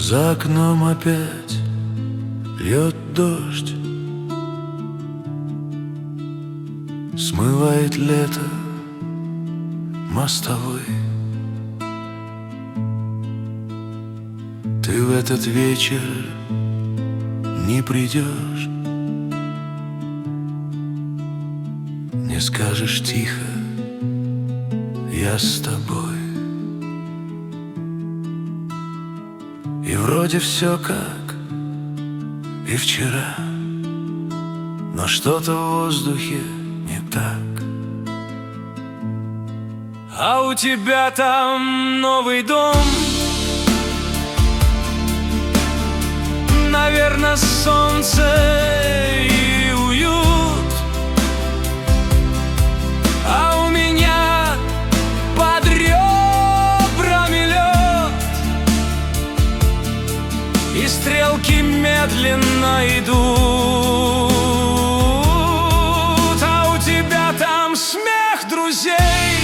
За окном опять льет дождь, смывает лето мостовой. Ты в этот вечер не придешь, не скажешь тихо: я с тобой. И вроде все как и вчера, но что-то в воздухе не так. А у тебя там новый дом, наверное, солнце и уют. А у меня под ребрами лед, и стрелки медленно идут. А у тебя там смех друзей,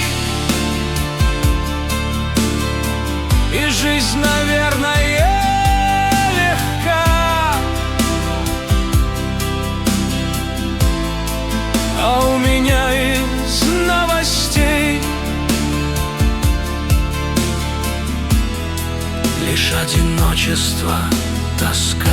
и жизнь, наверное, легка. А у меня из новостей лишь одиночество, тоска.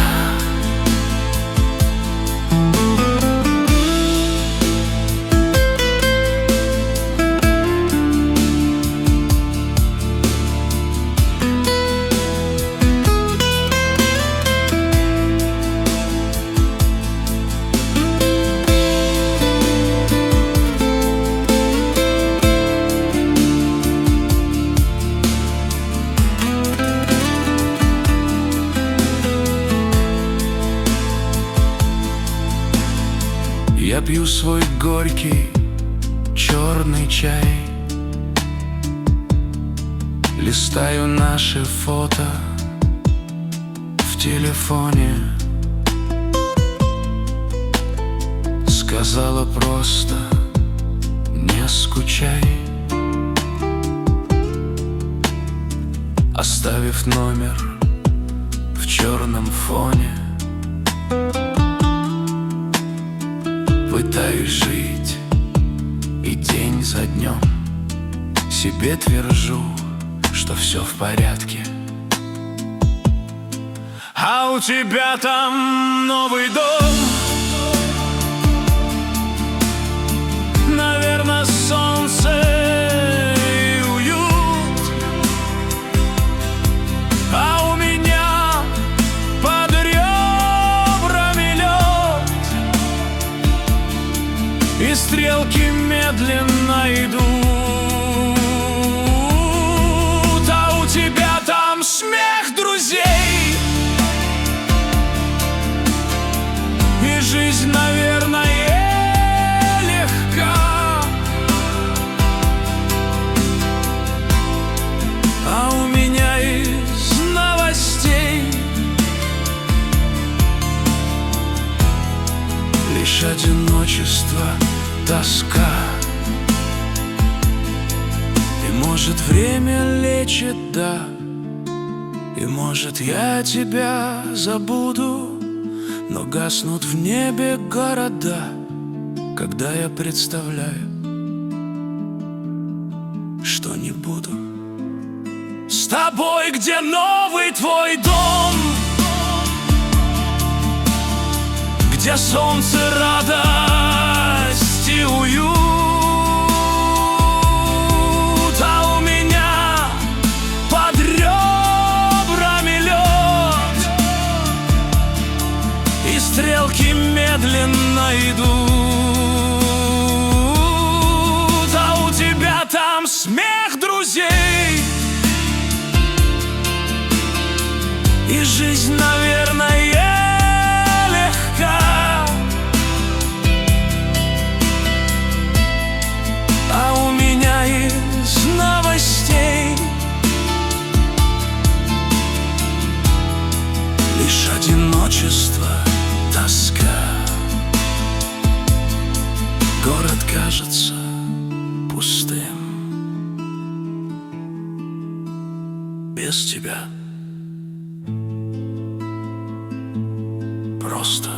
Я пью свой горький черный чай, листаю наши фото в телефоне. Сказала просто: не скучай, оставив номер в черном фоне. Пытаюсь жить и день за днем себе твержу, что все в порядке. А у тебя там новый дом, наверное, солнце и уют. А у меня под ребрами лед, и стрелки медленно идут. А у тебя там смех друзей, и жизнь, наверное, легка. А у меня из новостей лишь одиночество, тоска. И может время лечит, да, и может я тебя забуду, но гаснут в небе города, когда я представляю, что не буду с тобой. Где новый твой дом, где солнце, радость и уют. А у меня под ребрами лед, и стрелки медленно идут. А у тебя там смех друзей, и жизнь, наверное, легка. А у меня из новостей лишь одиночество, тоска. Город кажется пустым без тебя. просто.